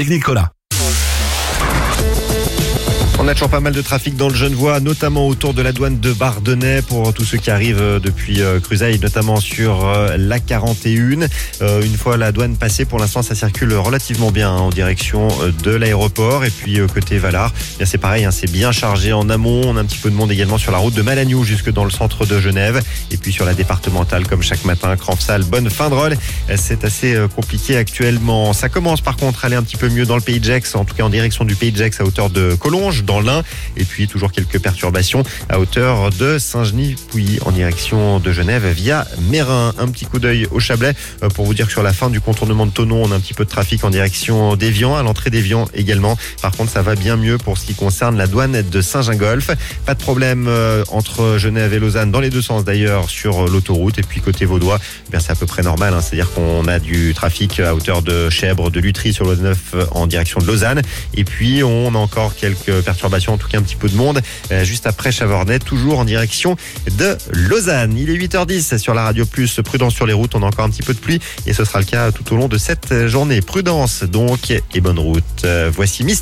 avec Nicolas. On a toujours pas mal de trafic dans le Genevois, notamment autour de la douane de Bardonnay pour tous ceux qui arrivent depuis Cruseille, notamment sur la 41. Une fois la douane passée, pour l'instant, ça circule relativement bien en direction de l'aéroport. Et puis côté Valar, bien c'est pareil, c'est bien chargé en amont. On a un petit peu de monde également sur la route de Malagnou jusque dans le centre de Genève. Et puis sur la départementale, comme chaque matin, Cranfsal, Bonne-Fin-de-Rolle. C'est assez compliqué actuellement. Ça commence par contre à aller un petit peu mieux dans le Pays de Gex, en tout cas en direction du Pays de Gex à hauteur de Collonges, dans l'Ain, et puis toujours quelques perturbations à hauteur de Saint-Genis-Pouilly en direction de Genève via Mérin. Un petit coup d'œil au Chablais pour vous dire que sur la fin du contournement de Thonon, on a un petit peu de trafic en direction d'Évian, à l'entrée d'Évian également. Par contre, ça va bien mieux pour ce qui concerne la douane de Saint-Gingolph. Pas de problème entre Genève et Lausanne, dans les deux sens d'ailleurs, sur l'autoroute. Et puis côté vaudois, c'est à peu près normal, c'est-à-dire qu'on a du trafic à hauteur de Chèvre, de Lutry sur le 9 en direction de Lausanne. Et puis on a encore quelques perturbations, en tout cas un petit peu de monde, juste après Chavornay, toujours en direction de Lausanne. Il est 8h10 sur la Radio Plus. Prudence sur les routes, on a encore un petit peu de pluie et ce sera le cas tout au long de cette journée. Prudence donc et bonne route. Voici Miss